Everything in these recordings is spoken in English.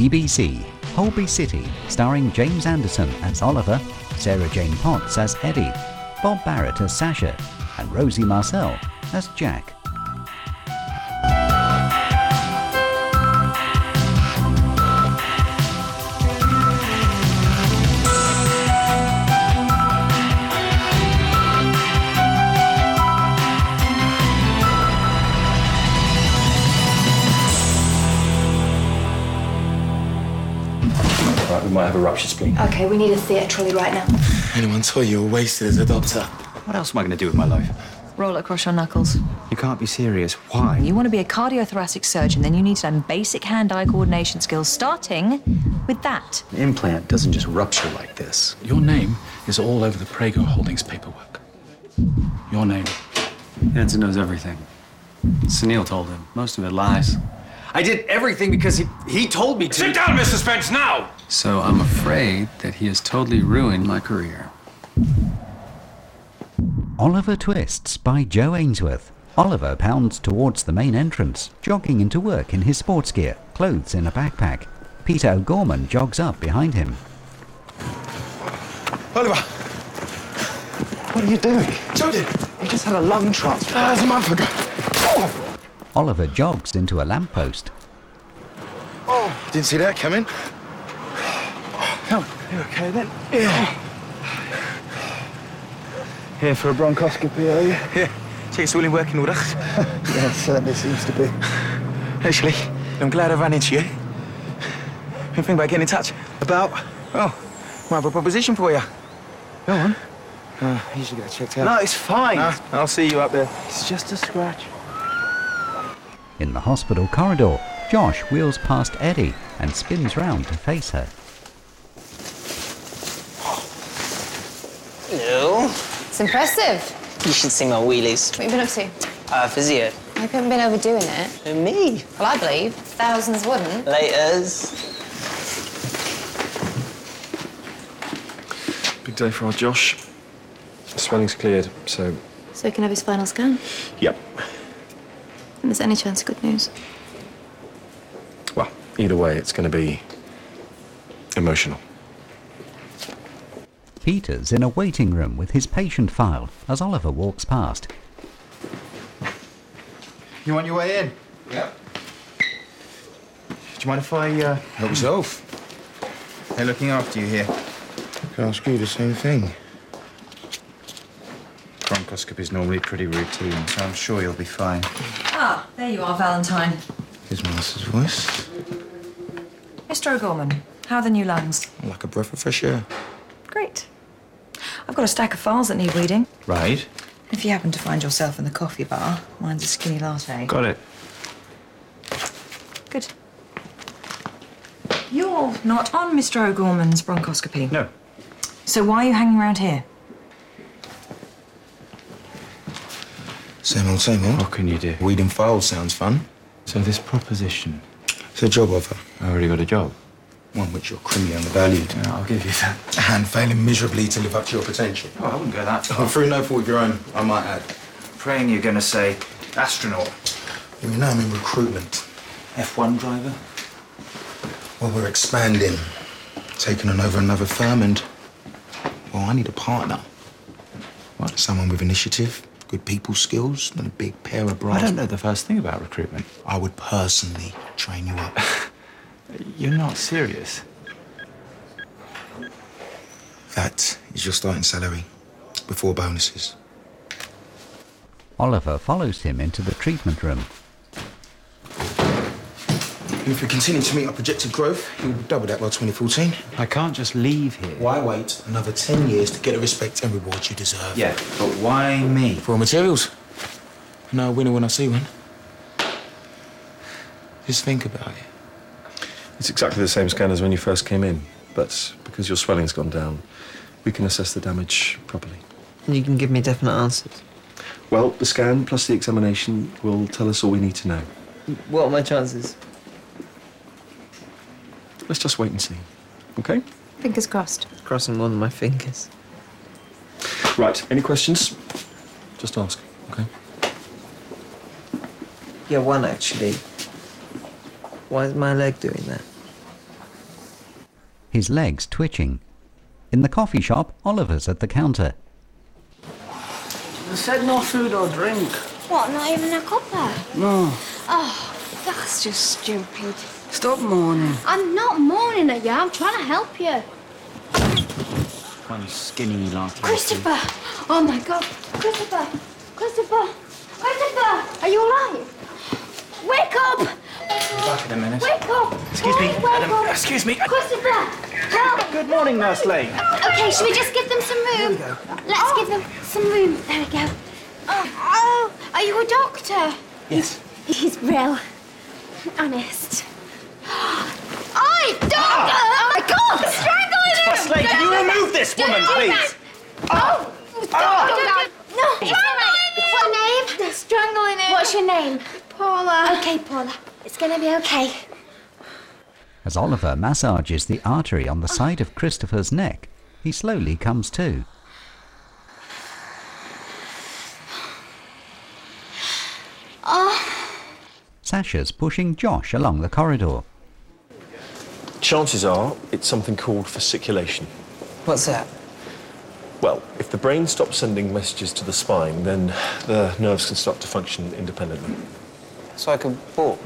BBC, Holby City, starring James Anderson as Oliver, Sarah Jane Potts as Eddie, Bob Barrett as Sasha, and Rosie Marcel as Jack. Right, we might have a ruptured spleen. Okay, we need a theatre trolley right now. Anyone tell you you're wasted as a doctor? What else am I going to do with my life? Roll it across your knuckles. You can't be serious. Why? You want to be a cardiothoracic surgeon, then you need to learn basic hand-eye coordination skills, starting with that. An implant doesn't just rupture like this. Your name is all over the Prego Holdings paperwork. Your name. Hanson knows everything. Sunil told him. Most of it lies. I did everything because he told me to. Sit down, Mr. Spence, now! So I'm afraid that he has totally ruined my career. Oliver Twists by Joe Ainsworth. Oliver pounds towards the main entrance, jogging into work in his sports gear, clothes in a backpack. Peter O'Gorman jogs up behind him. Oliver! What are you doing? Jody! You just had a lung transplant. That was a month ago. Oliver jogs into a lamppost. Oh, didn't see that coming. Come, you okay then? Yeah. Here for a bronchoscopy, are you? Yeah. So it's all in working order? Yeah, it certainly seems to be. Actually, I'm glad I ran into you. You think about getting in touch? About? Oh, I have a proposition for you. Go on. You should get checked out. No, it's fine. I'll see you up there. It's just a scratch. In the hospital corridor, Josh wheels past Eddie and spins round to face her. Hello. It's impressive. You should see my wheelies. What have you been up to? Physio. I hope you haven't been overdoing it. Who, me? Well, I believe thousands wouldn't. Laters. Big day for our Josh. The swelling's cleared, so... So we can have his final scan? Yep. And there's any chance of good news? Well, either way, it's going to be... emotional. Peter's in a waiting room with his patient file as Oliver walks past. You on your way in? Yep. Do you mind if I, help yourself? They're looking after you here. Can I ask you the same thing? Bronchoscopy is normally pretty routine, so I'm sure you'll be fine. Ah, there you are, Valentine. Here's Master's voice. Mr. O'Gorman, how are the new lungs? Like a breath of fresh air. Great. I've got a stack of files that need reading. Right. If you happen to find yourself in the coffee bar, mine's a skinny latte. Got it. Good. You're not on Mr. O'Gorman's bronchoscopy. No. So why are you hanging around here? Same old, same old. What can you do? Weeding files sounds fun. So this proposition, It's a job offer. I already got a job. One which you're criminally undervalued. Yeah, I'll give you that. And failing miserably to live up to your potential. Oh, I wouldn't go that far. Through no fault of your own, I might add. Praying you're going to say astronaut. You know I'm in recruitment. F1 driver? Well, we're expanding. Taking on over another firm and... well, I need a partner. What? Someone with initiative, good people skills, and a big pair of brass. I don't know the first thing about recruitment. I would personally train you up. You're not serious. That is your starting salary, before bonuses. Oliver follows him into the treatment room. And if we continue to meet our projected growth, you'll double that by 2014. I can't just leave here. Why wait another 10 years to get the respect and reward you deserve? Yeah, but why me? For raw materials. I know a winner when I see one. Just think about it. It's exactly the same scan as when you first came in, but because your swelling's gone down, we can assess the damage properly. And you can give me definite answers. Well, the scan plus the examination will tell us all we need to know. What are my chances? Let's just wait and see, okay? Fingers crossed. Crossing one of my fingers. Right, any questions? Just ask, okay? Yeah, one actually. Why is my leg doing that? his legs twitching. In the coffee shop, Oliver's at the counter. They said no food or drink. What, not even a cuppa? No. Oh, that's just stupid. Stop moaning. I'm not moaning at you, I'm trying to help you. One skinny latte. Christopher! Oh my God! Christopher! Christopher! Christopher! Are you alright? Wake up! Back in a minute. Wake up! Excuse me, Wake Adam. up. Excuse me. Christopher! Help! Good morning, Nurse Lane. Okay, should we just give them some room? Let's give them some room. There we go. Oh, are you a doctor? Yes. He's real. Honest. Oi, doctor! Oh my God! Strangling him! Nurse Lane, can you remove this woman, please? Oh! Doctor! No, it's all right. What's your name? They're strangling him. What's your name? Paula. Okay, Paula. It's gonna be okay. As Oliver massages the artery on the side of Christopher's neck, he slowly comes to. Sasha's pushing Josh along the corridor. Chances are it's something called fasciculation. What's that? Well, if the brain stops sending messages to the spine, then the nerves can start to function independently. So I could walk.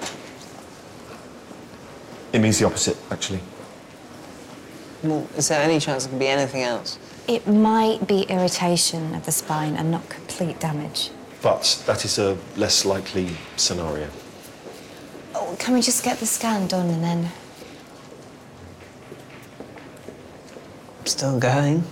It means the opposite, actually. Well, is there any chance it could be anything else? It might be irritation of the spine and not complete damage. But that is a less likely scenario. Oh, can we just get the scan done and then... Still going.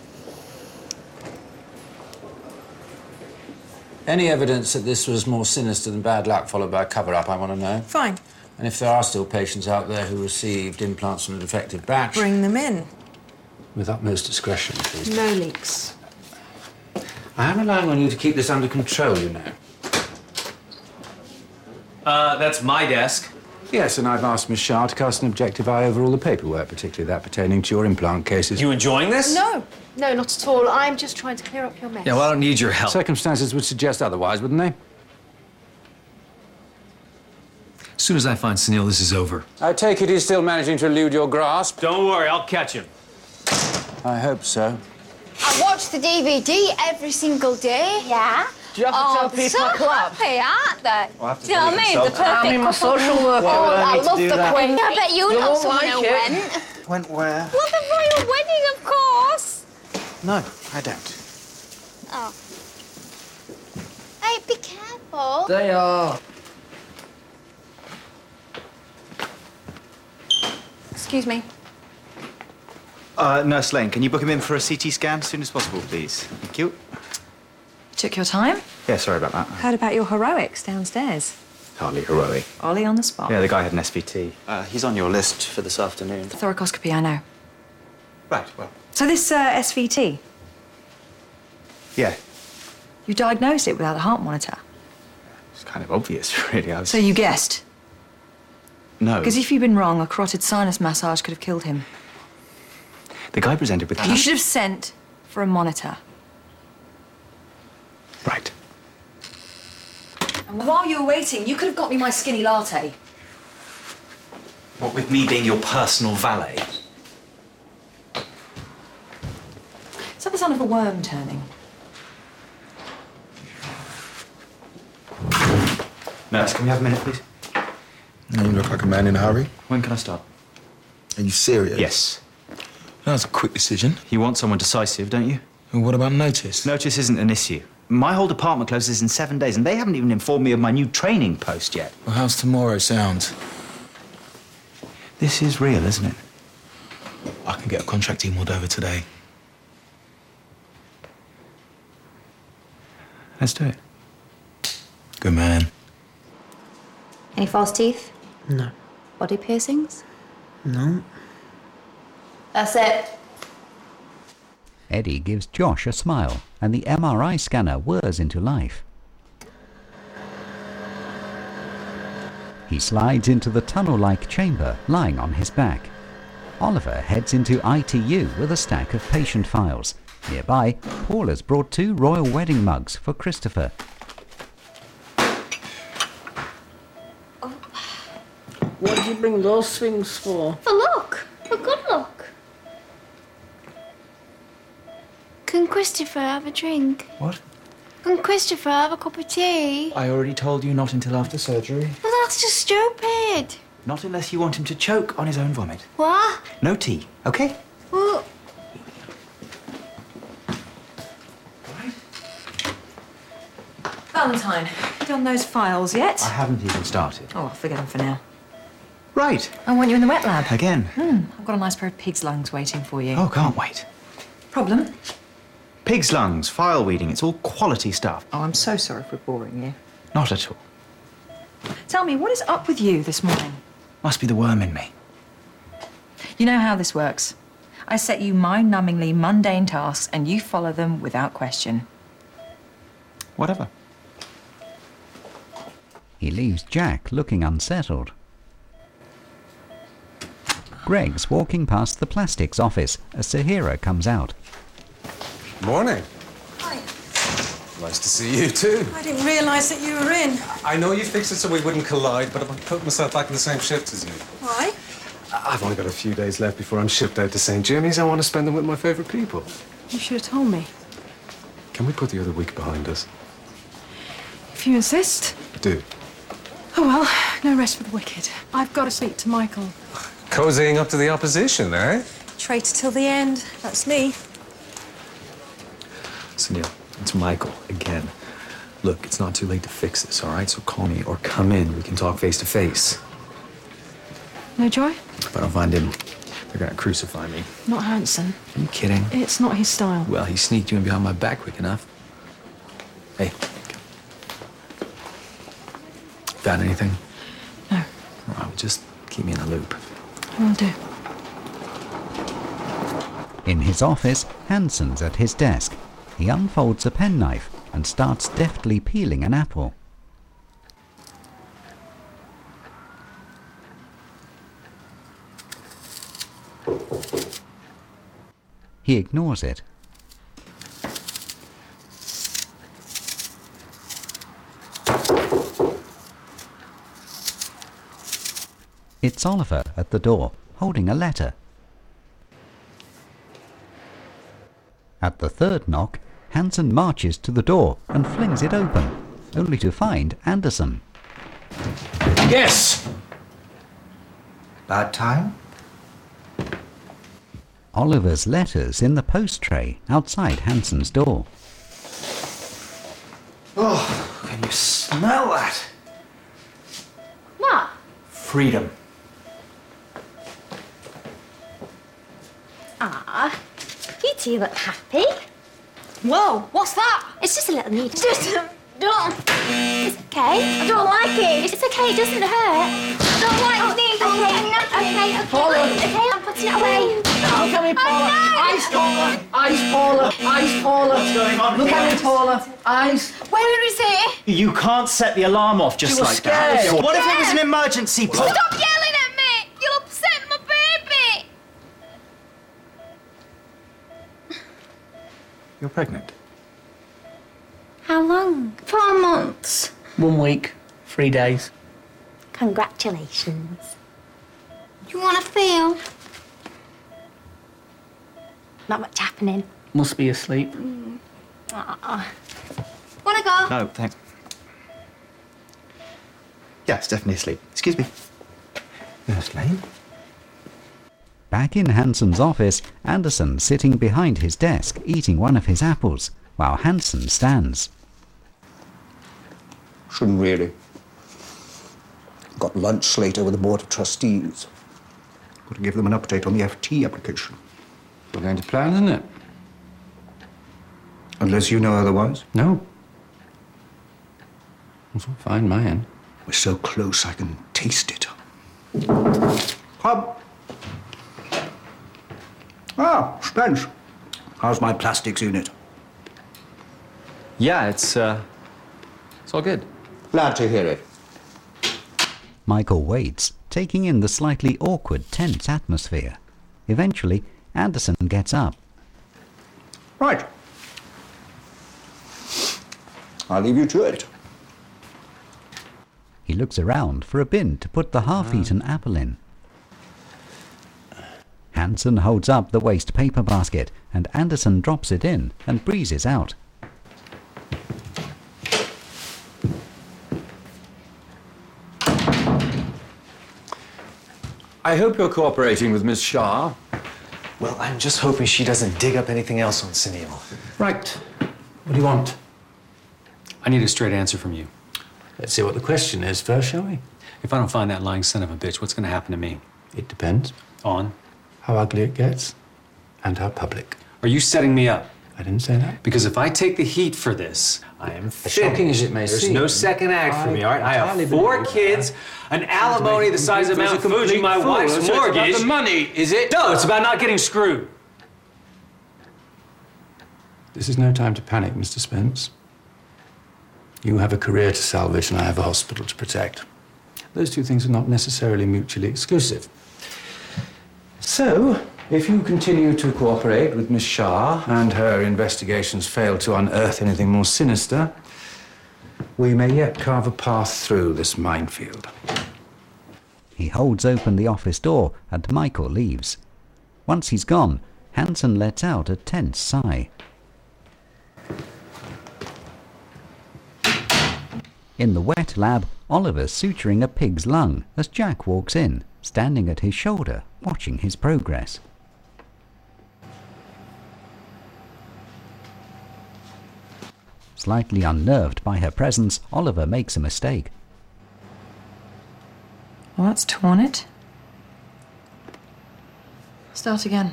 Any evidence that this was more sinister than bad luck followed by a cover-up, I want to know. Fine. And if there are still patients out there who received implants from a defective batch... Bring them in. With utmost discretion, please. No leaks. I am relying on you to keep this under control, you know. That's my desk. Yes, and I've asked Miss Shah to cast an objective eye over all the paperwork, particularly that pertaining to your implant cases. You enjoying this? No, not at all. I'm just trying to clear up your mess. Yeah, well, I don't need your help. Circumstances would suggest otherwise, wouldn't they? As soon as I find Sunil, this is over. I take it he's still managing to elude your grasp. Don't worry, I'll catch him. I hope so. I watch the DVD every single day. Yeah. Do you have to tell people so to clap? happy, aren't they? I'll have to Do you know what I mean? The perfect I'm a couple. social worker. Oh, I I need to love do the that. Queen. I bet you know won't someone like who it. went. Went where? Well, the royal wedding, of course. No, I don't. Oh. Hey, be careful. They are. Excuse me. Nurse Lane, can you book him in for a CT scan as soon as possible, please? Thank you. Took your time? Yeah, sorry about that. Heard about your heroics downstairs. Hardly heroic. Ollie on the spot. Yeah, the guy had an SVT. He's on your list for this afternoon. Thoracoscopy, I know. Right, well. So this SVT, Yeah, you diagnosed it without a heart monitor. it's kind of obvious, really. So you guessed? No. Because if you'd been wrong, a carotid sinus massage could have killed him. The guy presented with... You should have sent for a monitor. Right. And while you were waiting, you could have got me my skinny latte. What with me being your personal valet? Is that the sound of a worm turning? Nurse, can we have a minute, please? You look like a man in a hurry. When can I start? Are you serious? Yes. That's a quick decision. You want someone decisive, don't you? Well, what about notice? Notice isn't an issue. My whole department closes in 7 days, and they haven't even informed me of my new training post yet. Well, how's tomorrow sound? This is real, isn't it? I can get a contract emailed over today. Let's do it. Good man. Any false teeth? No. Body piercings? No. That's it. Eddie gives Josh a smile, and the MRI scanner whirs into life. He slides into the tunnel-like chamber, lying on his back. Oliver heads into ITU with a stack of patient files. Nearby, Paul has brought 2 royal wedding mugs for Christopher. What did you bring those things for? For luck. For good luck. Can Christopher have a drink? What? Can Christopher have a cup of tea? I already told you not until after surgery. Well, that's just stupid. Not unless you want him to choke on his own vomit. What? No tea, okay? Well, Valentine, done those files yet? I haven't even started. Oh, forget them for now. Right. I want you in the wet lab. Again. I've got a nice pair of pig's lungs waiting for you. Oh, can't wait. Problem? Pig's lungs, file weeding, it's all quality stuff. Oh, I'm so sorry if we're boring you. Not at all. Tell me, what is up with you this morning? Must be the worm in me. You know how this works. I set you mind-numbingly mundane tasks and you follow them without question. Whatever. He leaves Jack looking unsettled. Greg's walking past the plastics office as Sahira comes out. Morning. Hi. Nice to see you too. I didn't realise that you were in. I know you fixed it so we wouldn't collide, but I put myself back in the same shift as you. Why? I've only got a few days left before I'm shipped out to St. Jimmy's. I want to spend them with my favourite people. You should have told me. Can we put the other week behind us? If you insist. I do. Oh well, no rest for the wicked. I've got to speak to Michael. Cozying up to the opposition, eh? Traitor till the end. That's me. Sunil, it's Michael again. Look, it's not too late to fix this, all right? So call me or come in. We can talk face to face. No joy? If I don't find him, they're gonna crucify me. Not Hanson. Are you kidding? It's not his style. Well, he sneaked you in behind my back quick enough. Hey. Found anything? No. All right, just keep me in the loop. Will do. In his office, Hanson's at his desk. He unfolds a penknife and starts deftly peeling an apple. He ignores it. It's Oliver at the door, holding a letter. At the third knock, Hanson marches to the door and flings it open, only to find Anderson. Yes! Bad time? Oliver's letter's in the post tray outside Hanson's door. Oh, can you smell that? what? Freedom. Ah, you two look happy. Whoa, what's that? It's just a little needle. Don't. It's okay. I don't like it. It's okay. It doesn't hurt. I don't like needles. Okay. Paula. Okay, I'm putting it away. Look at me, Paula. Eyes, Paula. Eyes, Paula. Eyes, Paula. What's going on Look here? at me, Paula. Eyes. Where is it? You can't set the alarm off just You were like that. scared. What if it was an emergency, Paul? Stop yelling at me. You'll upset my baby. You're pregnant. How long? 4 months. 1 week, 3 days. Congratulations. You want to feel? Not much happening. Must be asleep. Aw. Want to go? No, thanks. Yeah, it's definitely asleep. Excuse me. Nurse Lane? Back in Hanson's office, Anderson sitting behind his desk eating one of his apples, while Hanson stands. Shouldn't really. Got lunch later with the Board of Trustees. Got to give them an update on the FT application. We're going to plan, isn't it? Unless you know otherwise. No. It's all fine, my end. We're so close I can taste it. Come. Ah, Spence. How's my plastics unit? Yeah, it's all good. Glad to hear it. Michael waits, taking in the slightly awkward, tense atmosphere. Eventually, Anderson gets up. Right. I'll leave you to it. He looks around for a bin to put the half-eaten apple in. Hanson Hansen holds up the waste paper basket and Anderson drops it in and breezes out. I hope you're cooperating with Miss Shah. Well, I'm just hoping she doesn't dig up anything else on Sunil. Right. What do you want? I need a straight answer from you. Let's see what the question is first, shall we? If I don't find that lying son of a bitch, what's going to happen to me? It depends. On? How ugly it gets and how public. Are you setting me up? I didn't say that. Because if I take the heat for this, I am As shocking as it may There's seem, no second act for me, all right? I have entirely 4 believe kids, an alimony the size of Mount Fuji, my wife's So it's about mortgage. the money, is it? No, it's about not getting screwed. This is no time to panic, Mr. Spence. You have a career to salvage and I have a hospital to protect. Those two things are not necessarily mutually exclusive. So, if you continue to cooperate with Miss Shah and her investigations fail to unearth anything more sinister, we may yet carve a path through this minefield. He holds open the office door and Michael leaves. Once he's gone, Hansen lets out a tense sigh. In the wet lab, Oliver's suturing a pig's lung as Jack walks in, standing at his shoulder, watching his progress. Slightly unnerved by her presence, Oliver makes a mistake. Well, that's torn it. Start again.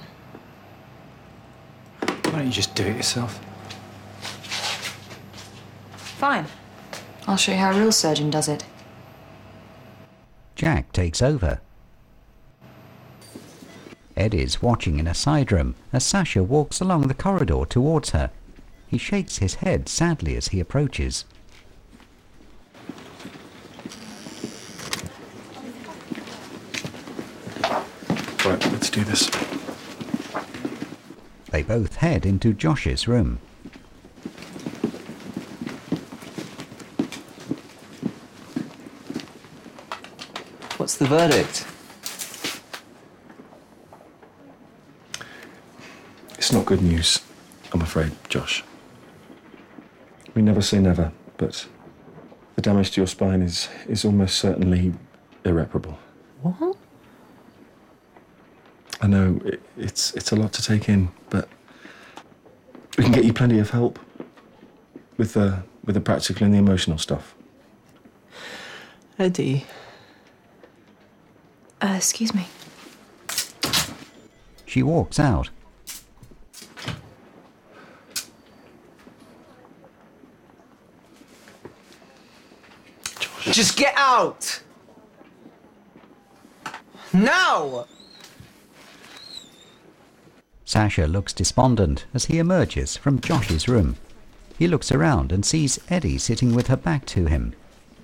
Why don't you just do it yourself? Fine. I'll show you how a real surgeon does it. Jack takes over. Ed is watching in a side room as Sasha walks along the corridor towards her. He shakes his head sadly as he approaches. Right, let's do this. They both head into Josh's room. What's the verdict? It's not good news, I'm afraid, Josh. We never say never, but the damage to your spine is almost certainly irreparable. What? I know it's a lot to take in, but we can get you plenty of help with the practical and the emotional stuff. Eddie. Excuse me. She walks out. Just get out! Now! Sasha looks despondent as he emerges from Josh's room. He looks around and sees Eddie sitting with her back to him.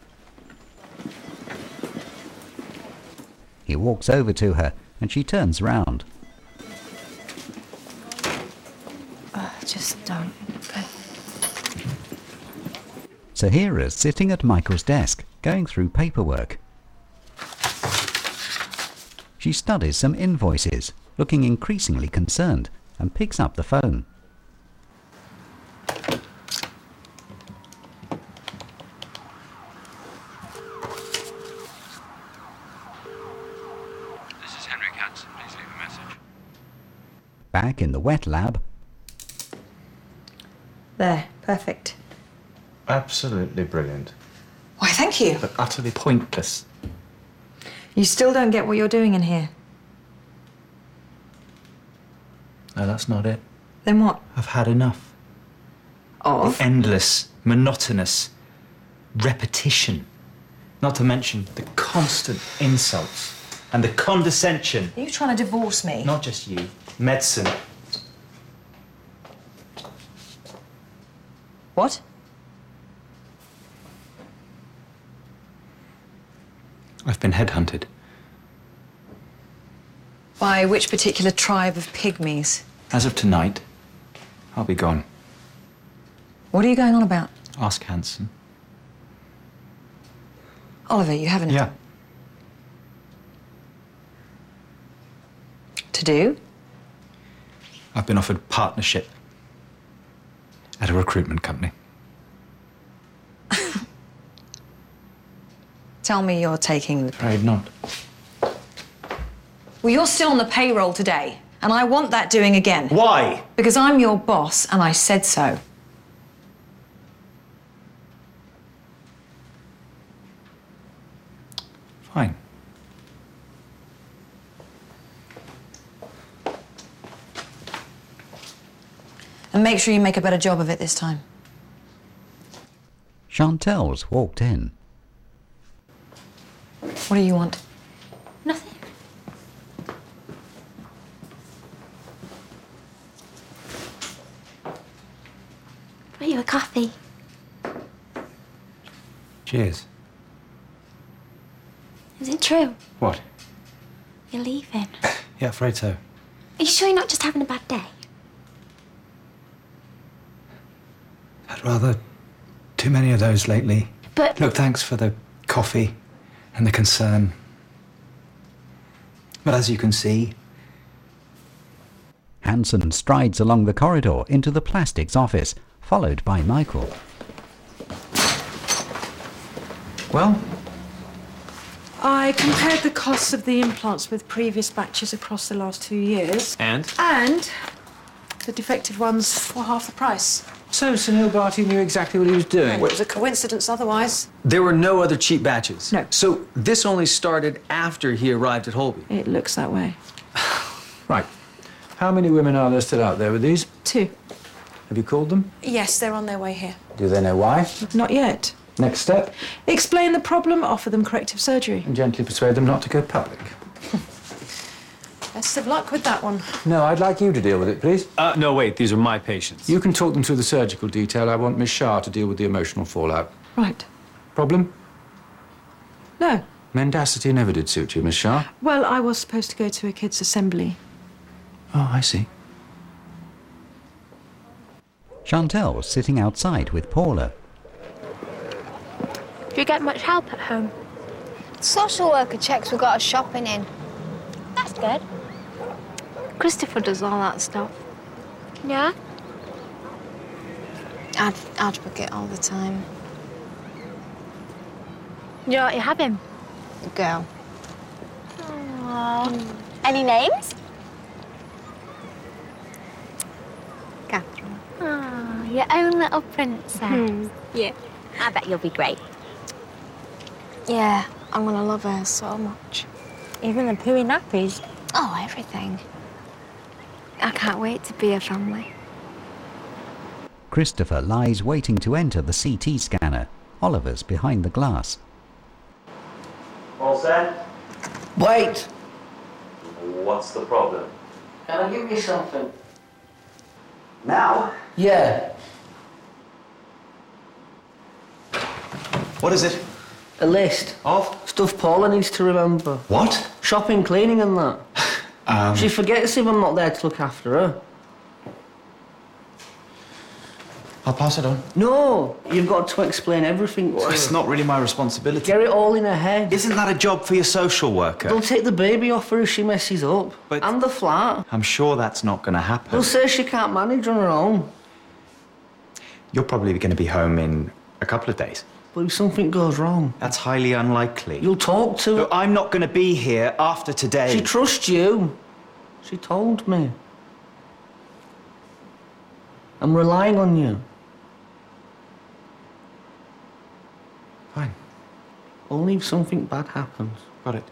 He walks over to her and she turns round. Just don't. Sahira's sitting at Michael's desk, going through paperwork. She studies some invoices, looking increasingly concerned, and picks up the phone. This is Henrik Hansen. Please leave a message. Back in the wet lab. There, perfect. Absolutely brilliant. Why, thank you. But utterly pointless. You still don't get what you're doing in here. No, that's not it. Then what? I've had enough. Of? The endless, monotonous repetition. Not to mention the constant insults and the condescension. Are you trying to divorce me? Not just you. Medicine. What? I've been headhunted. By which particular tribe of pygmies? As of tonight, I'll be gone. What are you going on about? Ask Hansen. Oliver, you haven't... Yeah. To do? I've been offered partnership at a recruitment company. Tell me you're taking the... Afraid not. Well, you're still on the payroll today, and I want that doing again. Why? Because I'm your boss, and I said so. Fine. And make sure you make a better job of it this time. Chantel's walked in. What do you want? Nothing. Brought you a coffee. Cheers. Is it true? What? You're leaving. Yeah, afraid so. Are you sure you're not just having a bad day? I'd rather too many of those lately. But... Look, thanks for the coffee and the concern. But as you can see... Hanson strides along the corridor into the plastics office, followed by Michael. Well? I compared the costs of the implants with previous batches across the last 2 years. And? And the defective ones were half the price. So Sunil Bharti knew exactly what he was doing. It was a coincidence otherwise. There were no other cheap batches? No. So this only started after he arrived at Holby? It looks that way. Right. How many women are there still out there with these? 2. Have you called them? Yes, they're on their way here. Do they know why? Not yet. Next step? Explain the problem, offer them corrective surgery. And gently persuade them not to go public. Best of luck with that one. No, I'd like you to deal with it, please. No, wait, these are my patients. You can talk them through the surgical detail. I want Miss Shah to deal with the emotional fallout. Right. Problem? No. Mendacity never did suit you, Miss Shah. Well, I was supposed to go to a kids' assembly. Oh, I see. Chantel's sitting outside with Paula. Do you get much help at home? Social worker checks we've got us shopping in. That's good. Christopher does all that stuff. Yeah? I'd book it all the time. You know what you have him? A girl. Aww. Any names? Catherine. Oh, your own little princess. Yeah. I bet you'll be great. Yeah, I'm gonna love her so much. Even the pooey nappies. Oh, everything. I can't wait to be a family. Christopher lies waiting to enter the CT scanner. Oliver's behind the glass. All set? Wait! What's the problem? Can I give you something? Now? Yeah. What is it? A list. Of? Stuff Paula needs to remember. What? Shopping, cleaning and that. She forgets if I'm not there to look after her. I'll pass it on. No, you've got to explain everything to her. It's not really my responsibility. Get it all in her head. Isn't that a job for your social worker? They'll take the baby off her if she messes up. But- And the flat. I'm sure that's not going to happen. They'll say she can't manage on her own. You're probably going to be home in a couple of days. But if something goes wrong... That's highly unlikely. You'll talk to her. Look, I'm not going to be here after today. She trusts you. She told me. I'm relying on you. Fine. Only if something bad happens. Got it.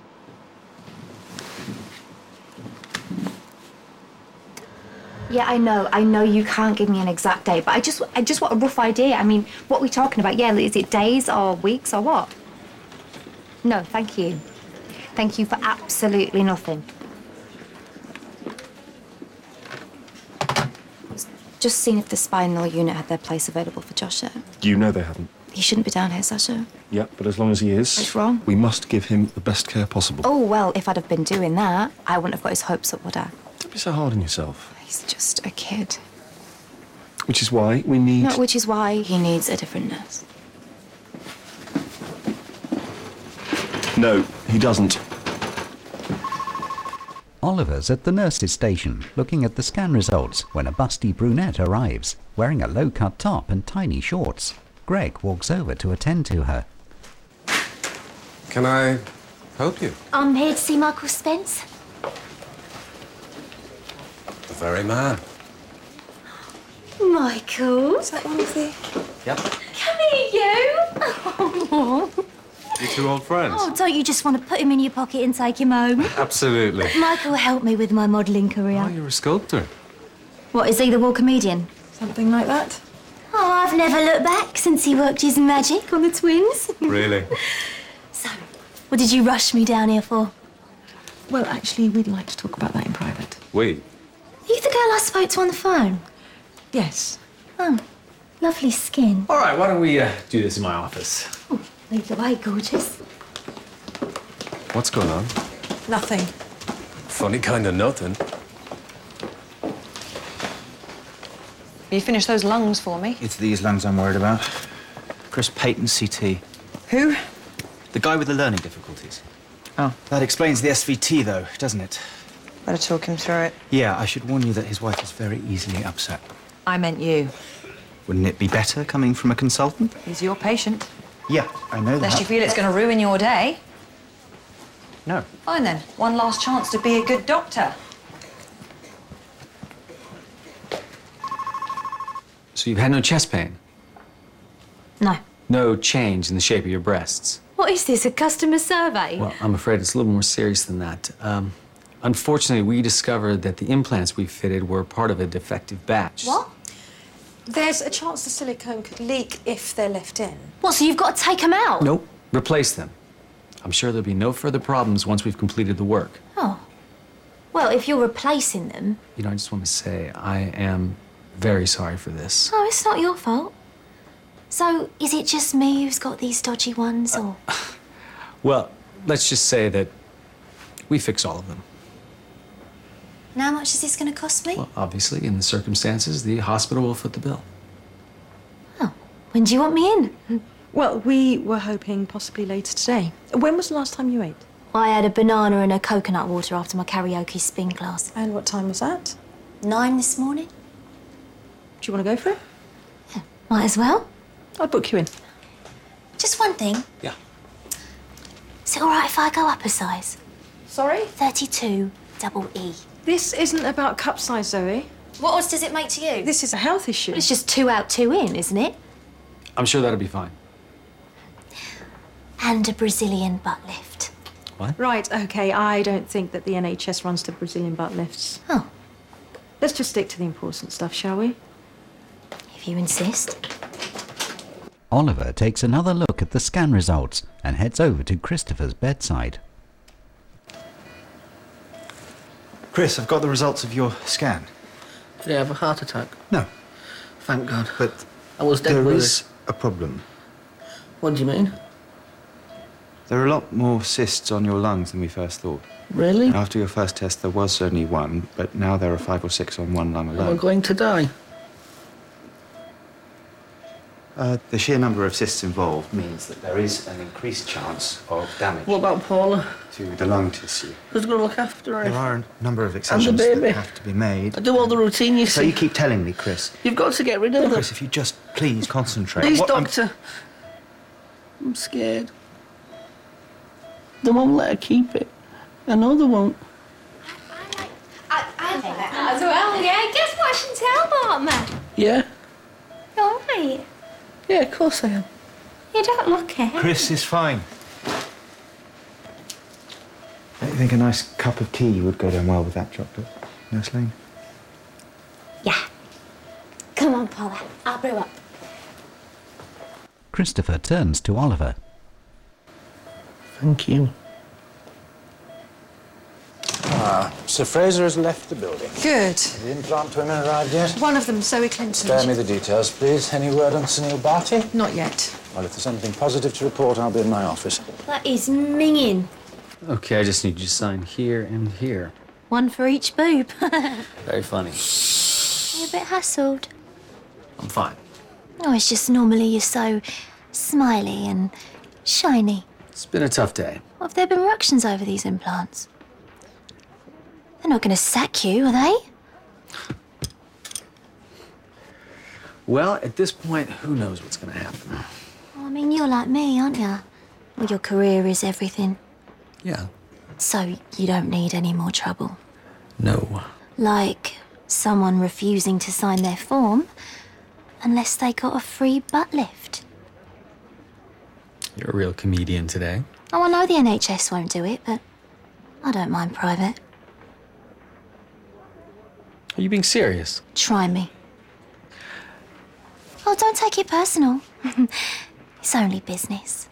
Yeah, I know you can't give me an exact date, but I just want a rough idea. I mean, what are we talking about? Yeah, is it days or weeks or what? No, thank you. Thank you for absolutely nothing. Just seeing if the spinal unit had their place available for Josh yet. You know they haven't. He shouldn't be down here, Sasha. Yeah, but as long as he is... What's wrong? We must give him the best care possible. Oh, well, if I'd have been doing that, I wouldn't have got his hopes up, would I? Don't be so hard on yourself. He's just a kid. Which is why we need... No, which is why he needs a different nurse. No, he doesn't. Oliver's at the nurse's station, looking at the scan results, when a busty brunette arrives, wearing a low-cut top and tiny shorts. Greg walks over to attend to her. Can I help you? I'm here to see Michael Spence. The very man. Michael. Is that one of the... Yep. Come here, you. Oh. You two old friends? Oh, don't you just want to put him in your pocket and take him home? Absolutely. Michael helped me with my modelling career. Oh, you're a sculptor. What, is he the war comedian? Something like that? Oh, I've never looked back since he worked his magic on the twins. Really? So, what did you rush me down here for? Well, actually, we'd like to talk about that in private. Wait. Are you the girl I spoke to on the phone? Yes. Oh, lovely skin. All right, why don't we do this in my office? Oh, lead the way, gorgeous. What's going on? Nothing. Funny kind of nothing. You finished those lungs for me? It's these lungs I'm worried about. Chris Payton, CT. Who? The guy with the learning difficulties. Oh. That explains the SVT, though, doesn't it? Better talk him through it. Yeah, I should warn you that his wife is very easily upset. I meant you. Wouldn't it be better coming from a consultant? He's your patient. Yeah, I know Unless that. you feel it's going to ruin your day. No. Fine then. One last chance to be a good doctor. So you've had no chest pain? No. No change in the shape of your breasts? What is this, a customer survey? Well, I'm afraid it's a little more serious than that. Unfortunately, we discovered that the implants we fitted were part of a defective batch. What? There's a chance the silicone could leak if they're left in. What, so you've got to take them out? Nope. Replace them. I'm sure there'll be no further problems once we've completed the work. Oh. Well, if you're replacing them... You know, I just want to say I am very sorry for this. Oh, it's not your fault. So, is it just me who's got these dodgy ones, or...? Well, let's just say that we fix all of them. And how much is this going to cost me? Well, obviously, in the circumstances, the hospital will foot the bill. When do you want me in? Well, we were hoping possibly later today. When was the last time you ate? I had a banana and a coconut water after my karaoke spin class. And what time was that? 9 this morning. Do you want to go for it? Yeah, might as well. I'll book you in. Just one thing. Yeah. Is it all right if I go up a size? Sorry? 32 double E. This isn't about cup size, Zoe. What odds does it make to you? This is a health issue. It's just 2 out, 2 in, isn't it? I'm sure that'll be fine. And a Brazilian butt lift. What? Right, okay. I don't think that the NHS runs to Brazilian butt lifts. Oh. Let's just stick to the important stuff, shall we? If you insist. Oliver takes another look at the scan results and heads over to Christopher's bedside. Chris, I've got the results of your scan. Did he have a heart attack? No. Thank God. But I was dead there worried. is a problem. What do you mean? There are a lot more cysts on your lungs than we first thought. Really? After your first test, there was only one, but now there are 5 or 6 on one lung Am I alone. going to die? The sheer number of cysts involved means that there is an increased chance of damage What about Paula? to the lung tissue. Who's going to look after her? There are a number of And the exceptions baby. that have to be made. I do all the routine, you So see. you keep telling me, Chris. You've got to get rid of them. Chris, if you just please concentrate. Please, What I'm- doctor. I'm scared. They won't let her keep it. I know they won't. I like that as well, yeah. Guess what, Chantel bought me? Yeah? You all right? Yeah, of course I am. You don't look it. Chris is fine. Don't you think a nice cup of tea would go down well with that chocolate, Nurse Lane? Yeah. Come on, Paula. I'll brew up. Christopher turns to Oliver. Thank you. Sir Fraser has left the building. Good. The implant women arrived yet? One of them, Zoe Clinton. Spare me the details, please. Any word on Sunil Bhatti? Not yet. Well, if there's anything positive to report, I'll be in my office. That is minging. Okay, I just need you to sign here and here. One for each boob. Very funny. You're a bit hassled. I'm fine. Oh, it's just normally you're so smiley and shiny. It's been a tough day. What, have there been ructions over these implants? They're not going to sack you, are they? Well, at this point, who knows what's going to happen? Well, I mean, you're like me, aren't you? Well, your career is everything. Yeah. So you don't need any more trouble. No. Like someone refusing to sign their form unless they got a free butt lift. You're a real comedian today. Oh, I know the NHS won't do it, but I don't mind private. Are you being serious? Try me. Oh, don't take it personal. It's only business.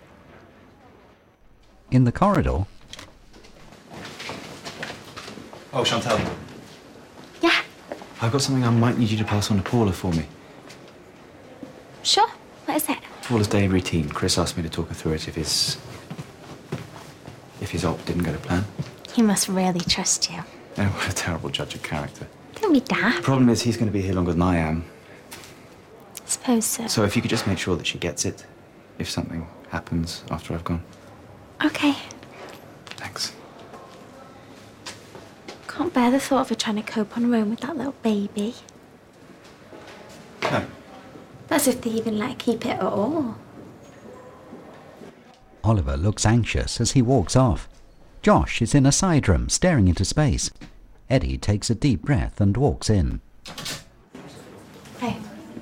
In the corridor, Oh, Chantal. Yeah? I've got something I might need you to pass on to Paula for me. Sure. What is that? Paula's daily routine. Chris asked me to talk her through it if his op didn't go to plan. He must really trust you. Oh, what a terrible judge of character. Don't be daft. The problem is he's going to be here longer than I am. I suppose so. So if you could just make sure that she gets it if something happens after I've gone. Okay. Thanks. Can't bear the thought of her trying to cope on her own with that little baby. No. As if they even let her keep it at all. Oliver looks anxious as he walks off. Josh is in a side room, staring into space. Eddie takes a deep breath and walks in. Hey.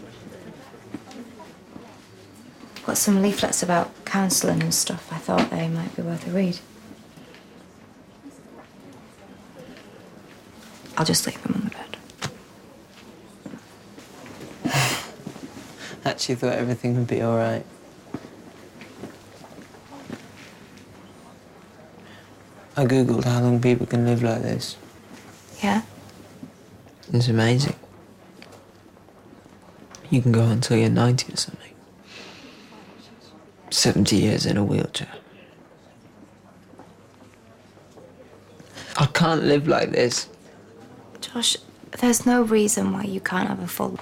Got some leaflets about counselling and stuff. I thought they might be worth a read. I'll just leave them on the bed. Actually thought everything would be all right. I googled how long people can live like this. Yeah? It's amazing. You can go until you're 90 or something. 70 years in a wheelchair. I can't live like this. Josh, there's no reason why you can't have a full...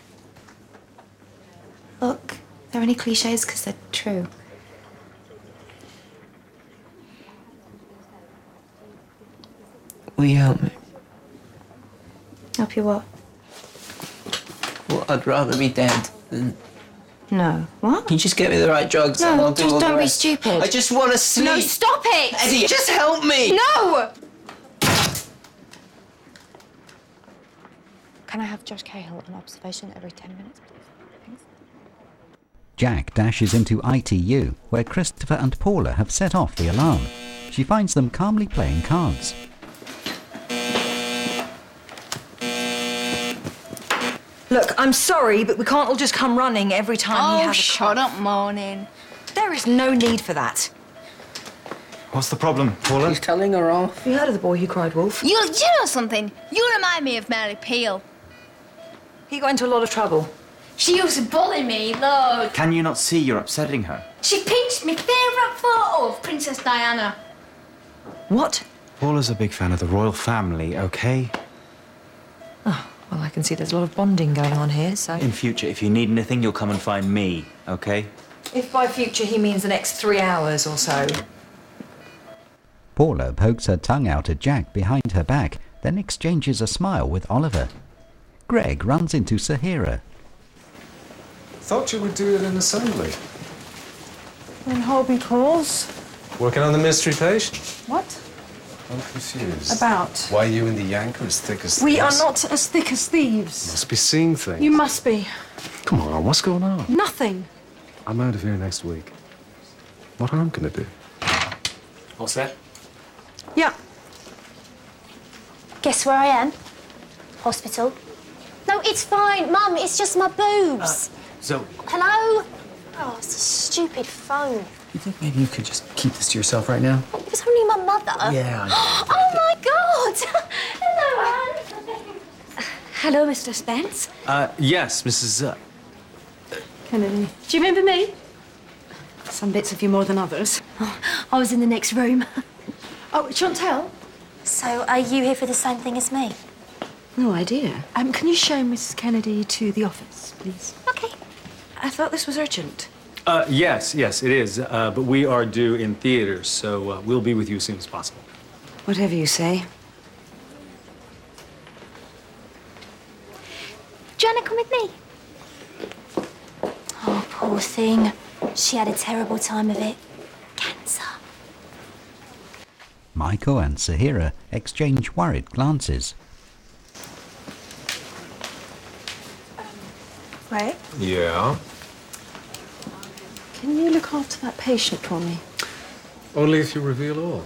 Look, they're only cliches because they're true. Will you help me? Help you what? Well, I'd rather be dead than... No. What? You just get me the right drugs and No, I'll do just all the don't be rest. stupid. I just want to sleep. No, stop it! Eddie, just help me! No! Can I have Josh Cahill on observation every 10 minutes, please? Thanks. Jack dashes into ITU, where Christopher and Paula have set off the alarm. She finds them calmly playing cards. Look, I'm sorry, but we can't all just come running every time he has a shut up, Morning. There is no need for that. What's the problem, Paula? She's telling her off. Have you heard of the boy who cried wolf? You know something? You remind me of Mary Peel. He got into a lot of trouble. She used to bully me, loads. Can you not see you're upsetting her? She pinched my favourite photo of Princess Diana. What? Paula's a big fan of the royal family, okay? Oh, well, I can see there's a lot of bonding going on here, so... In future, if you need anything, you'll come and find me, okay? If by future he means the next 3 hours or so. Paula pokes her tongue out at Jack behind her back, then exchanges a smile with Oliver. Greg runs into Sahira. Thought you would do it in assembly. When Holby calls. Working on the mystery patient. What? I'm confused. About? Why you and the Yank are as thick as We are thieves? not as thick as thieves. Must be seeing things. You must be. Come on, what's going on? Nothing. I'm out of here next week. What I'm gonna do? All set? Yeah. Guess where I am? Hospital. No, it's fine. Mum, it's just my boobs. So, Hello? Oh, it's a stupid phone. you think maybe you could just keep this to yourself right now? It was only my mother. Yeah. Oh, my God. Hello, Anne. Hello, Mr. Spence. Yes, Mrs. Kennedy. Do you remember me? Some bits of you more than others. Oh, I was in the next room. Oh, Chantal? So, are you here for the same thing as me? No idea. Can you show Mrs. Kennedy to the office, please? Okay. I thought this was urgent. Yes, it is. But we are due in theaters, so we'll be with you as soon as possible. Whatever you say. come with me? Oh, poor thing. She had a terrible time of it. Cancer. Michael and Sahira exchange worried glances. Ray, Yeah? can you look after that patient for me? Only if you reveal all.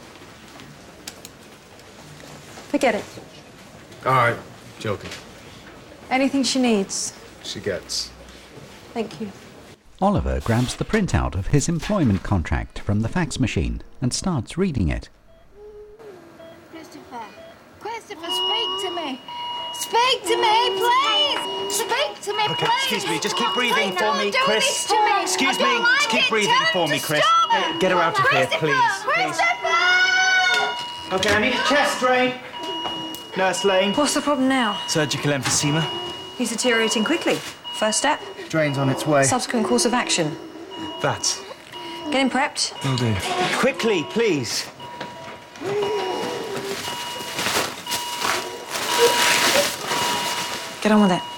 Forget it. All right, joking. Anything she needs. She gets. Thank you. Oliver grabs the printout of his employment contract from the fax machine and starts reading it. Christopher, speak to me. Speak to me, please. Speak to me, Okay, please. excuse me, just keep breathing Please, for no, me, do Chris. this to me. Excuse I don't me, like just keep it. breathing Tell for him me, to Chris. stop. Get her out of here, please. Christopher! Okay, I need a chest drain. Nurse Lane. What's the problem now? Surgical emphysema. He's deteriorating quickly. First step, Drain's on its way. subsequent course of action. That Get him prepped. will do. Quickly, please. Get on with it.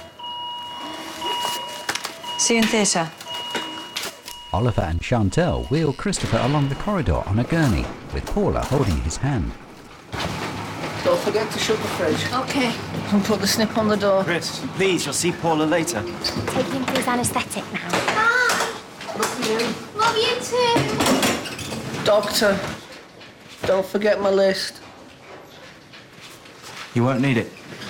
See you in theatre. Oliver and Chantel wheel Christopher along the corridor on a gurney, with Paula holding his hand. Don't forget to shut the fridge. Okay. And put the snip on the door. Chris, please, you'll see Paula later. Take him for his anaesthetic now. Love you too. Doctor, don't forget my list. You won't need it.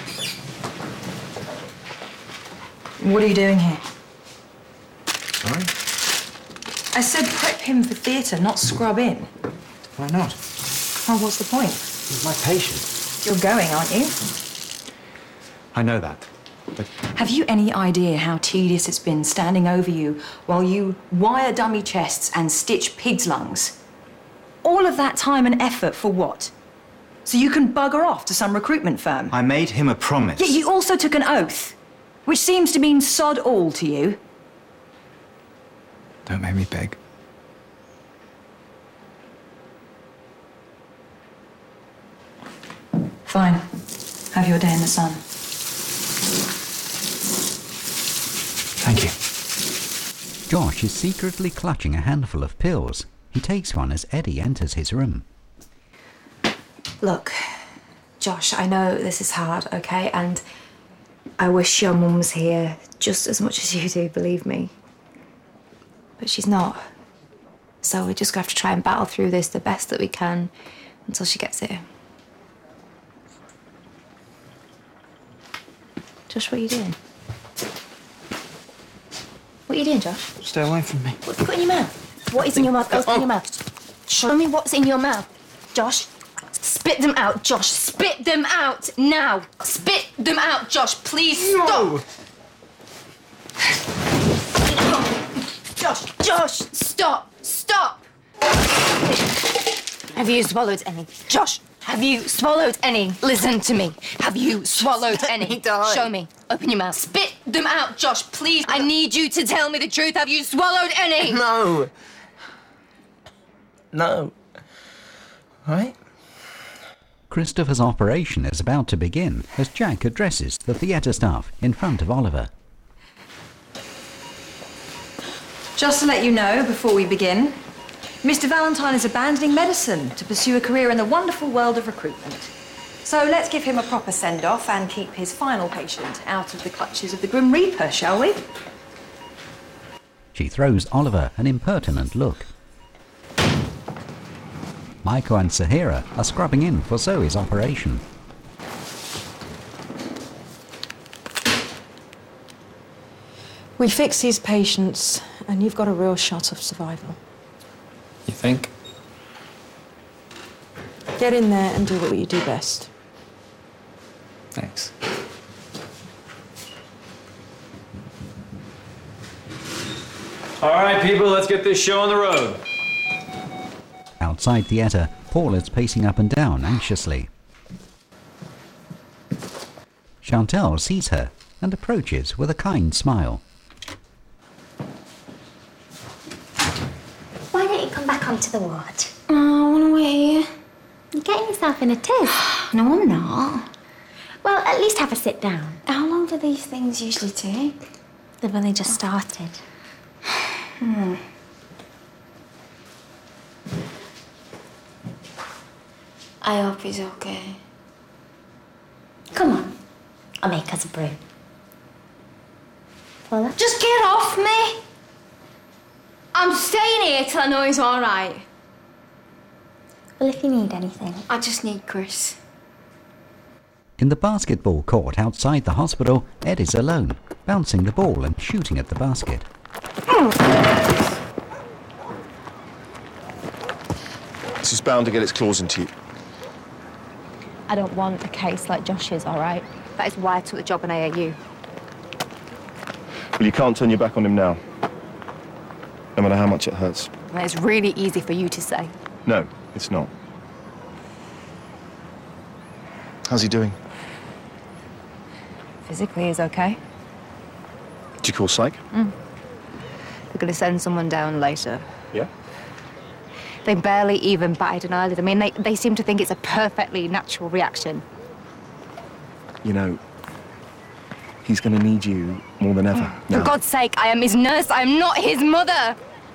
What are you doing here? Sorry? I said prep him for theatre, not scrub in. Why not? Oh, what's the point? He's my patient. You're going, aren't you? I know that. But Have you any idea how tedious it's been standing over you while you wire dummy chests and stitch pig's lungs? All of that time and effort for what? So you can bugger off to some recruitment firm? I made him a promise. Yet you also took an oath, which seems to mean sod all to you. Don't make me beg. Fine. Have your day in the sun. Thank you. Josh is secretly clutching a handful of pills. He takes one as Eddie enters his room. Look, Josh, I know this is hard, okay? And I wish your mum was here just as much as you do, believe me. But she's not. So we're just going to have to try and battle through this the best that we can until she gets here. Josh, what are you doing? What are you doing, Josh? Stay away from me. What have you got in your mouth? What is in your mouth? What's in your mouth? Show me what's in your mouth. Josh, spit them out. Josh, spit them out now. Spit them out, Josh. Please stop. Josh, stop. Stop. Have you swallowed any? Josh, have you swallowed any? Listen to me. Have you swallowed any? Show me. Open your mouth. Spit them out, Josh, please. I need you to tell me the truth. Have you swallowed any? No. No. Right? Christopher's operation is about to begin as Jack addresses the theatre staff in front of Oliver. Just to let you know before we begin, Mr. Valentine is abandoning medicine to pursue a career in the wonderful world of recruitment. So let's give him a proper send-off and keep his final patient out of the clutches of the Grim Reaper, shall we? She throws Oliver an impertinent look. Michael and Sahira are scrubbing in for Zoe's operation. We fix these patients, and you've got a real shot of survival. You think? Get in there and do what you do best. Thanks. All right, people, let's get this show on the road. Outside theatre, Paul is pacing up and down anxiously. Chantel sees her and approaches with a kind smile. Why don't you come back onto the ward? Oh, I want to wait here. You're getting yourself in a tiff. No, I'm not. Well, at least have a sit down. How long do these things usually take? They've only just started. I hope he's okay. Come on, I'll make us a brew. Paula? Just get off me! I'm staying here till I know he's all right. Well, if you need anything. I just need Chris. In the basketball court outside the hospital, Ed is alone, bouncing the ball and shooting at the basket. This is bound to get its claws into you. I don't want a case like Josh's, all right? That is why I took the job in AAU. Well, you can't turn your back on him now. No matter how much it hurts. Well, it's really easy for you to say. No, it's not. How's he doing? Physically, he's okay. Did you call psych? They're going to send someone down later. Yeah? They barely even batted an eyelid. I mean, they seem to think it's a perfectly natural reaction. You know, he's going to need you more than ever. For God's sake, I am his nurse. I am not his mother.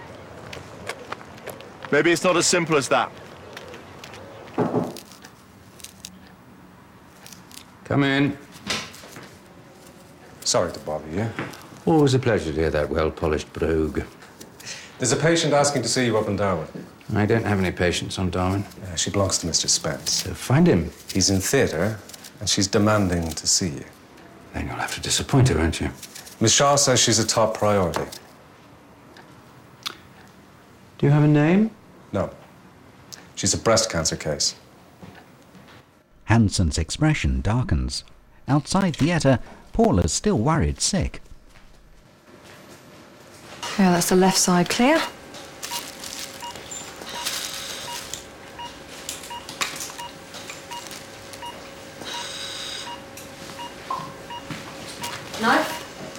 Maybe it's not as simple as that. Come in. Sorry to bother you. Always a pleasure to hear that well-polished brogue. There's a patient asking to see you up in Darwin. I don't have any patients on Darwin. She belongs to Mr. Spence. So find him. He's in theatre, and she's demanding to see you. Then you'll have to disappoint her, won't you? Miss Shaw says she's a top priority. Do you have a name? No. She's a breast cancer case. Hanson's expression darkens. Outside theatre, Paula's still worried sick. Yeah, that's the left side clear. Knife?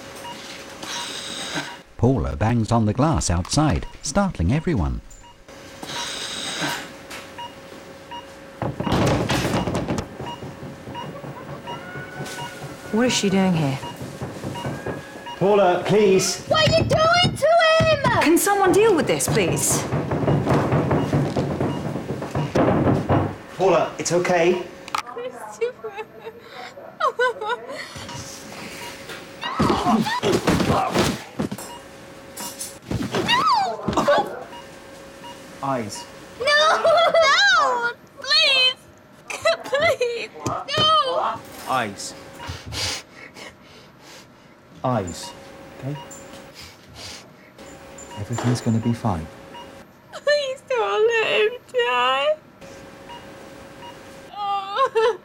Paula bangs on the glass outside, startling everyone. What is she doing here? Paula, please. What are you doing to him? Can someone deal with this, please? Paula, it's okay. Eyes. No! Please! Please! No! Eyes. Eyes. Okay? Everything's gonna be fine. Please don't let him die. Oh.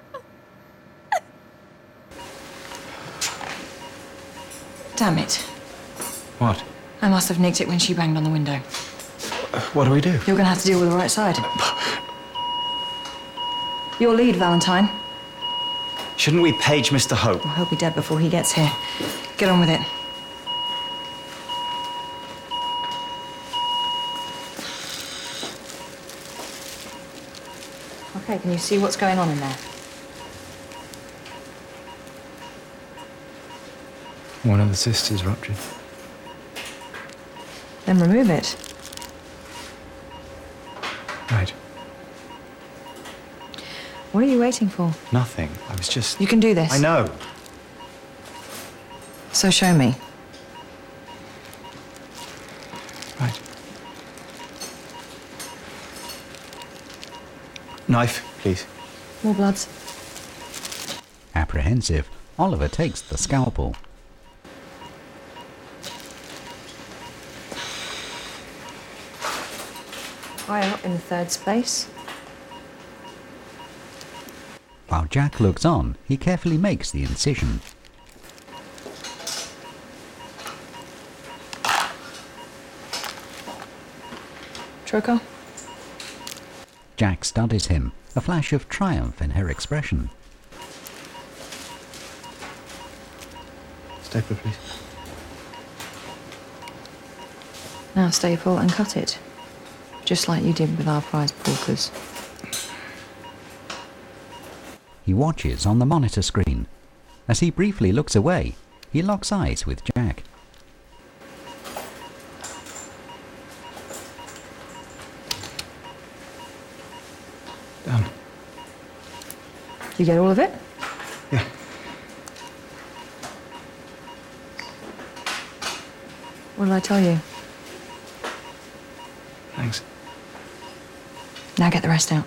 Damn it. What? I must have nicked it when she banged on the window. What do we do? You're going to have to deal with the right side. Your lead, Valentine. Shouldn't we page Mr. Hope? Well, he'll be dead before he gets here. Get on with it. Okay, can you see what's going on in there? One of the sisters ruptured. Then remove it. Right. What are you waiting for? Nothing. I was just... You can do this. I know. So show me. Right. Knife, please. More bloods. Apprehensive, Oliver takes the scalpel. Higher up in the third space. While Jack looks on, he carefully makes the incision. Trocar? Jack studies him, a flash of triumph in her expression. Stapler, please. Now staple and cut it. Just like you did with our prize porkers. He watches on the monitor screen. As he briefly looks away, he locks eyes with Jack. Done. You get all of it? Yeah. What did I tell you? Thanks. Now get the rest out.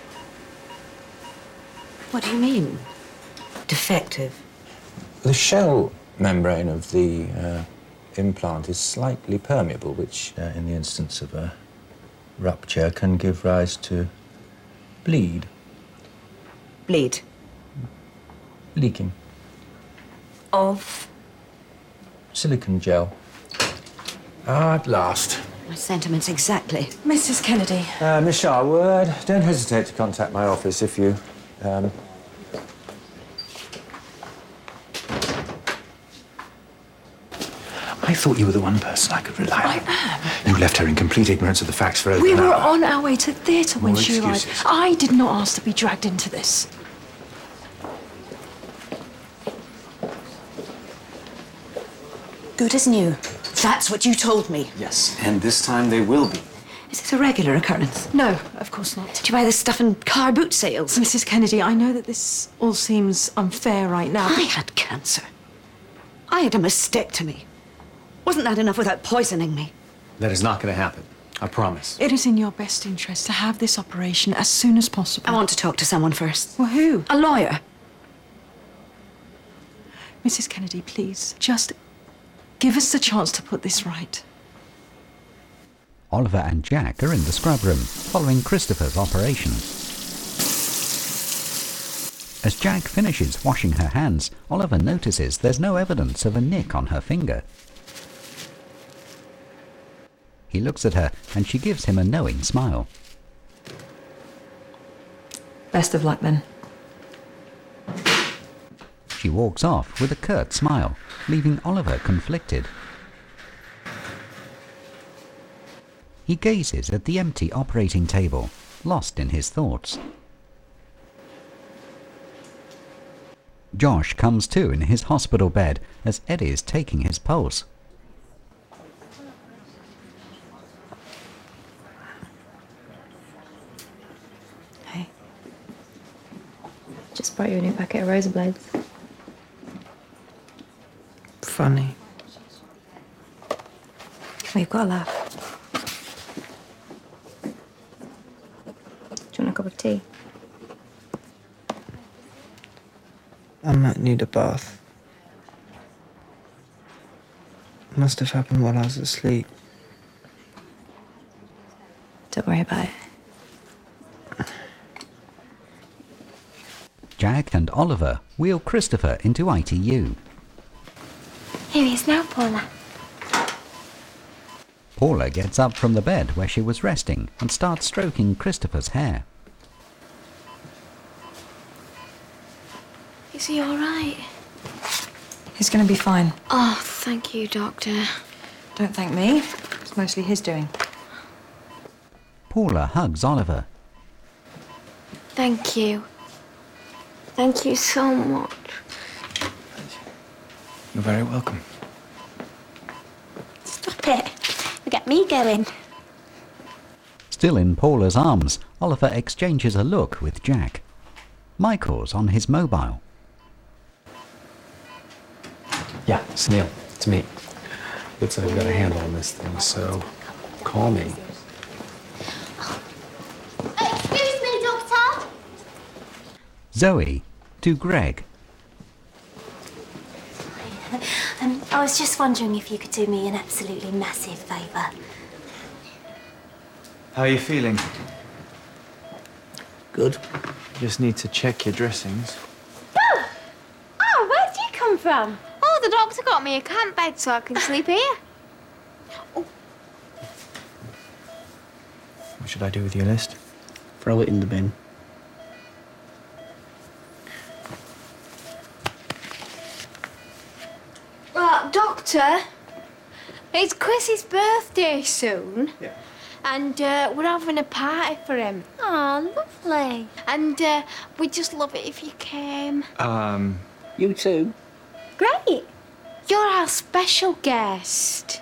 What do you mean? Defective? The shell membrane of the implant is slightly permeable, which, in the instance of a rupture, can give rise to bleed. Bleed? Leaking. Of? Silicon gel. Ah, at last. My sentiments exactly. Mrs. Kennedy. Miss Sharwood, don't hesitate to contact my office if you... I thought you were the one person I could rely on. I am. You left her in complete ignorance of the facts for over We an were hour. on our way to the theatre when More she arrived. excuses. I did not ask to be dragged into this. Good as new. That's what you told me. Yes, and this time they will be. Is this a regular occurrence? No, of course not. Did you buy this stuff in car boot sales? Mrs. Kennedy, I know that this all seems unfair right now. I had cancer. I had a mastectomy. Wasn't that enough without poisoning me? That is not going to happen. I promise. It is in your best interest to have this operation as soon as possible. I want to talk to someone first. Well, who? A lawyer. Mrs. Kennedy, please, just give us the chance to put this right. Oliver and Jack are in the scrub room, following Christopher's operation. As Jack finishes washing her hands, Oliver notices there's no evidence of a nick on her finger. He looks at her and she gives him a knowing smile. Best of luck then. She walks off with a curt smile, leaving Oliver conflicted. He gazes at the empty operating table, lost in his thoughts. Josh comes to in his hospital bed as Eddie is taking his pulse. Hey. Just brought you a new packet of razor blades. Funny. We've got a laugh. Do you want a cup of tea? I might need a bath. Must have happened while I was asleep. Don't worry about it. Jack and Oliver wheel Christopher into ITU. Here he is now, Paula. Paula gets up from the bed where she was resting and starts stroking Christopher's hair. Is he all right? He's going to be fine. Oh, thank you, Doctor. Don't thank me. It's mostly his doing. Paula hugs Oliver. Thank you. Thank you so much. You're very welcome. Stop it. You get me going. Still in Paula's arms, Oliver exchanges a look with Jack. Michael's on his mobile. Yeah, it's Neil. It's me. Looks like I've got a handle on this thing, so call me. Excuse me, Doctor. Zoe to Greg. I was just wondering if you could do me an absolutely massive favour. How are you feeling? Good. Just need to check your dressings. Oh, where'd you come from? Oh, the doctor got me a camp bed so I can sleep here. What should I do with your list? Throw it in the bin. Doctor, it's Chris's birthday soon. Yeah. And we're having a party for him. Oh, lovely. And we'd just love it if you came. You too. Great. You're our special guest.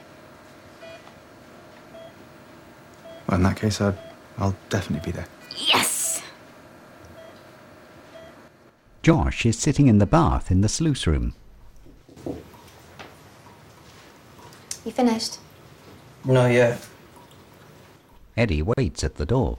Well, in that case, I'll definitely be there. Yes. Josh is sitting in the bath in the sluice room. You finished? Not yet. Eddie waits at the door.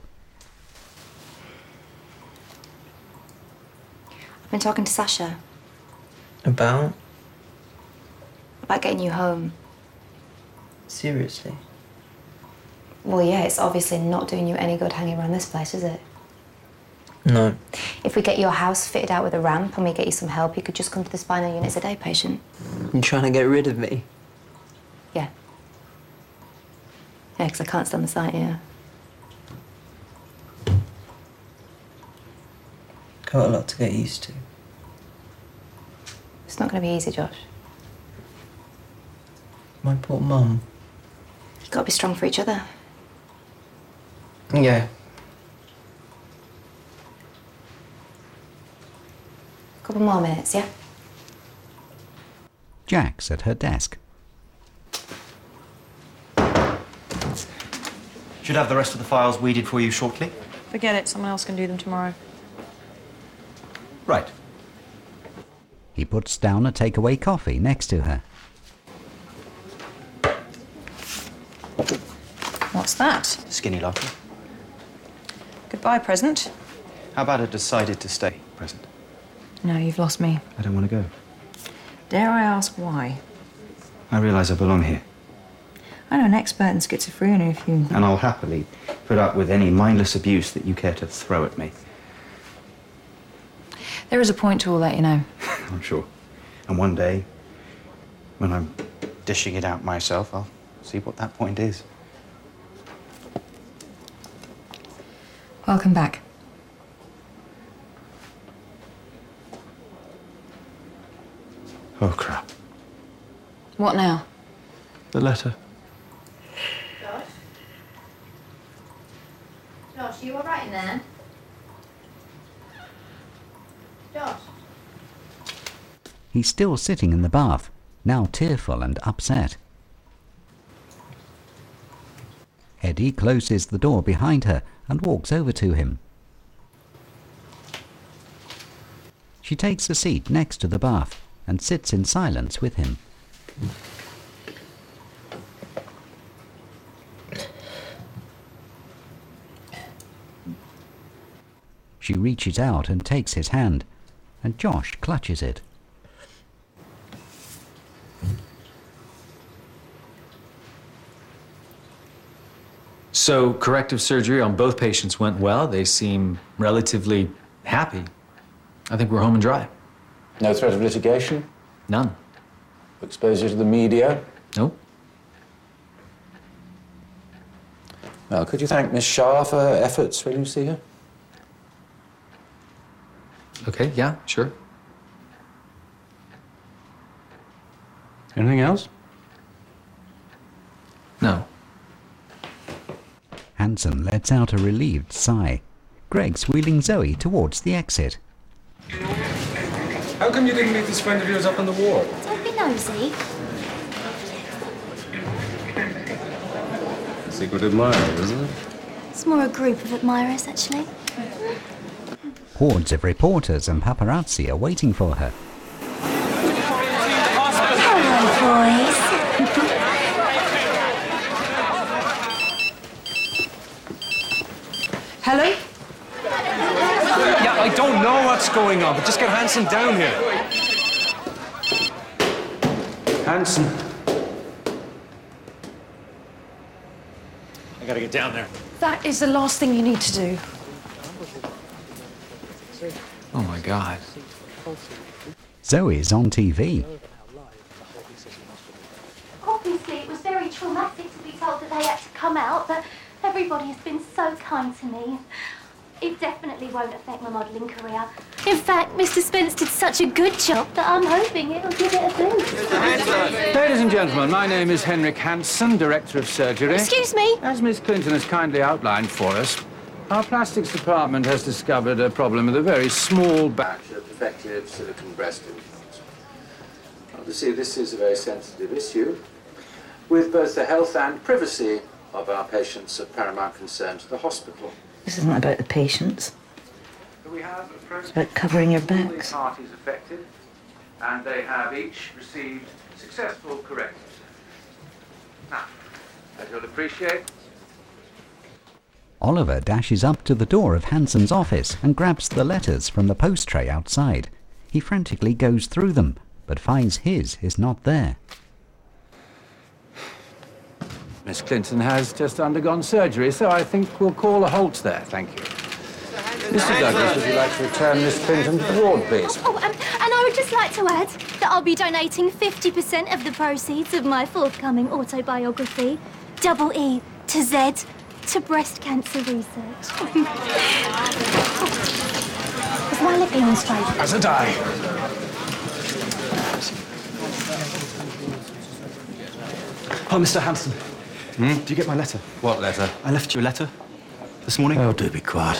I've been talking to Sasha About? about getting you home. Seriously? Well, yeah, it's obviously not doing you any good hanging around this place, is it? No. If we get your house fitted out with a ramp and we get you some help, you could just come to the spinal unit as a day patient. You trying to get rid of me? Yeah. Yeah, because I can't stand the sight, yeah. Got a lot to get used to. It's not going to be easy, Josh. My poor mum. You've got to be strong for each other. Yeah. Couple more minutes, yeah? Jack's at her desk. Should have the rest of the files weeded for you shortly. Forget it, someone else can do them tomorrow. Right. He puts down a takeaway coffee next to her. What's that? Skinny latte. Goodbye, present. How about a decided to stay present? No, you've lost me. I don't want to go. Dare I ask why? I realise I belong here, I know an expert in schizophrenia if you... and I'll happily put up with any mindless abuse that you care to throw at me. There is a point to all that, you know. I'm sure. And one day, when I'm dishing it out myself, I'll see what that point is. Welcome back. Oh, crap. What now? The letter. Josh, you all right in there? Josh? He's still sitting in the bath, now tearful and upset. Eddie closes the door behind her and walks over to him. She takes a seat next to the bath and sits in silence with him. She reaches out and takes his hand, and Josh clutches it. So, corrective surgery on both patients went well. They seem relatively happy. I think we're home and dry. No threat of litigation? None. Exposure to the media? Nope. Well, could you thank Miss Shah for her efforts when you see her? Okay, yeah, sure. Anything else? No. Hanson lets out a relieved sigh. Greg's wheeling Zoe towards the exit. How come you didn't meet this friend of yours up on the ward? Don't be nosy. Secret admirer, isn't it? It's more a group of admirers, actually. Hordes of reporters and paparazzi are waiting for her. Hello, boys. Hello? Yeah, I don't know what's going on, but just get Hanson down here. Hanson. I gotta get down there. That is the last thing you need to do. Oh my God. Zoe's on TV. Obviously, it was very traumatic to be told that they had to come out, but everybody has been so kind to me. It definitely won't affect my modelling career. In fact, Mr. Spence did such a good job that I'm hoping it'll give it a boost. Ladies and gentlemen, my name is Henrik Hansen, Director of Surgery. Excuse me? As Miss Clinton has kindly outlined for us, our plastics department has discovered a problem with a very small batch of defective silicone breast implants. Obviously, this is a very sensitive issue, with both the health and privacy of our patients of paramount concern to the hospital. This isn't about the patients. We have It's about covering your all the backs. parties affected, and they have each received successful correctives. Now, as you'll appreciate, Oliver dashes up to the door of Hanson's office and grabs the letters from the post tray outside. He frantically goes through them, but finds his is not there. Miss Clinton has just undergone surgery, so I think we'll call a halt there. Thank you. Mr. Douglas, would you like to return Miss Clinton to the ward, please? Oh, and I would just like to add that I'll be donating 50% of the proceeds of my forthcoming autobiography, Double E to Z, to breast cancer research. Is my lip on straight? As a die. Oh, Mr. Hanson. Do you get my letter? What letter? I left you a letter this morning. Oh, do be quiet.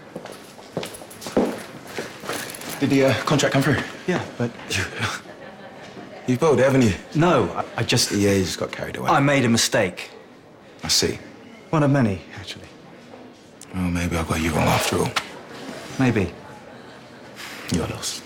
Did the contract come through? Yeah, but... You've bowled it, haven't you? No, I just... Yeah, you just got carried away. I made a mistake. I see. One of many, actually. Well, maybe I got you wrong after all. Maybe. You're lost.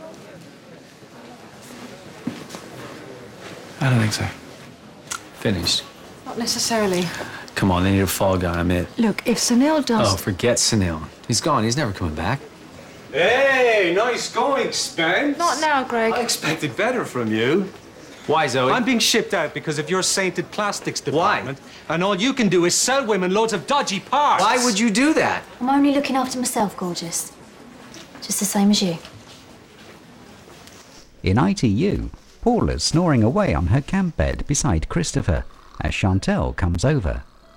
I don't think so. Finished. Not necessarily. Come on, they need a fall guy, I'm it. Look, if Sunil does... Oh, forget Sunil. He's gone. He's never coming back. Hey, nice going, Spence. Not now, Greg. I expected better from you. Why, Zoe? I'm being shipped out because of your sainted plastics department. Why? And all you can do is sell women loads of dodgy parts. Why would you do that? I'm only looking after myself, gorgeous. Just the same as you. In ITU, Paula's snoring away on her camp bed beside Christopher as Chantel comes over.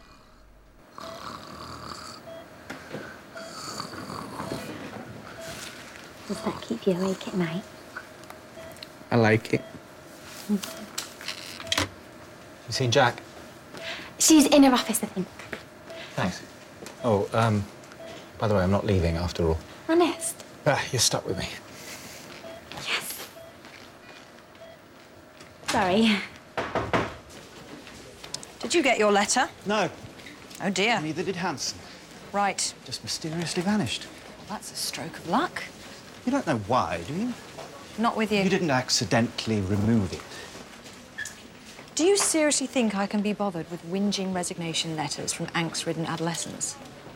Does that keep you awake at night? I like it. You seen Jack? She's in her office, I think. Thanks. Oh, by the way, I'm not leaving after all. Honest? You're stuck with me. Yes. Sorry. Did you get your letter? No. Oh, dear. Neither did Hanson. Right. Just mysteriously vanished. Well, that's a stroke of luck. You don't know why, do you? Not with you. You didn't accidentally remove it. Do you seriously think I can be bothered with whinging resignation letters from angst-ridden adolescents?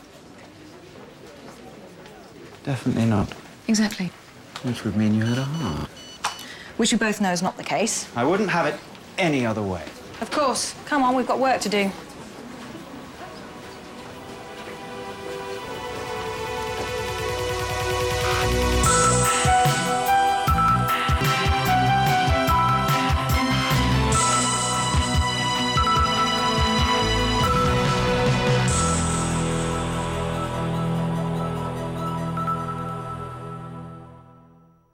Definitely not. Exactly. Which would mean you had a heart. Which we both know is not the case. I wouldn't have it any other way. Of course. Come on, we've got work to do.